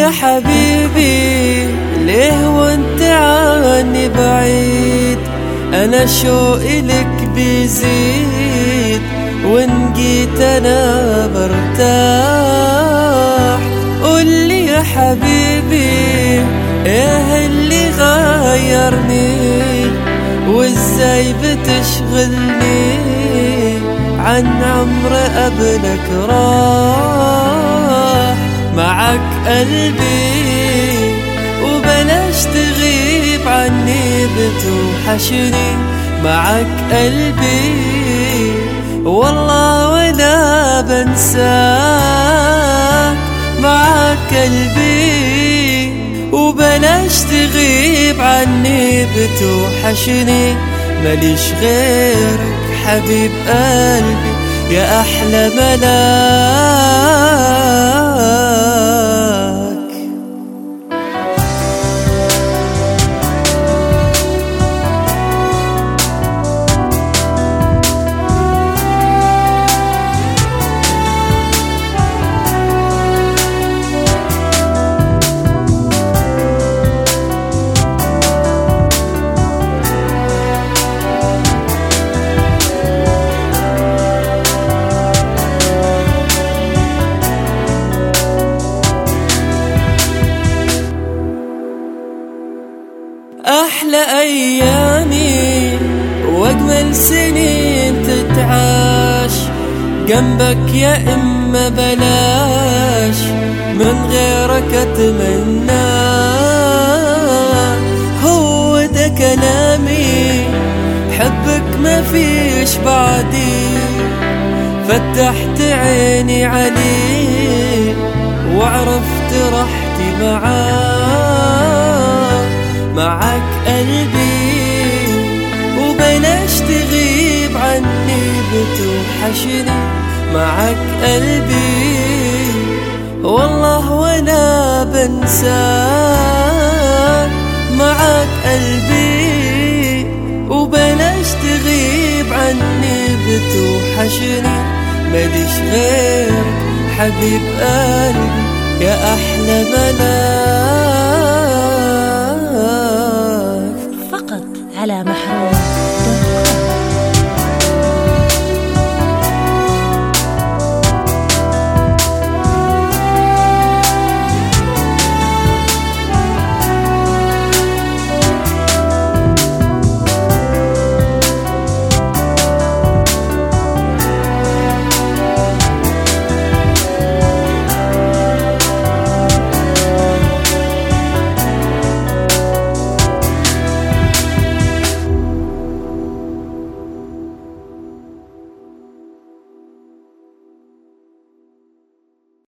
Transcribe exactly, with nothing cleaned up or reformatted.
يا حبيبي ليه وانت عني بعيد؟ انا شوقي لك بيزيد، وان جيت انا برتاح. قولي يا حبيبي ايه اللي غيرني، وازاي بتشغلني عن عمر قبلك راح. معك قلبي وبلاش تغيب عني بتوحشني، معك قلبي والله ولا بنساك. معك قلبي وبلاش تغيب عني بتوحشني، ماليش غيرك حبيب قلبي يا أحلى ملاك. أحلى أيامي وأجمل سنين تتعاش جنبك يا إما بلاش، من غيرك أتمنى. هو ده كلامي حبك ما فيش بعدي، فتحت عيني عليه وعرفت راحتي معاه. معك قلبي وبلاش تغيب عني بتوحشني، معك قلبي والله ولا بنساك. معك قلبي وبلاش تغيب عني بتوحشني، ماليش غيرك حبيب قلبي يا أحلى ملاك. فقط على محروم.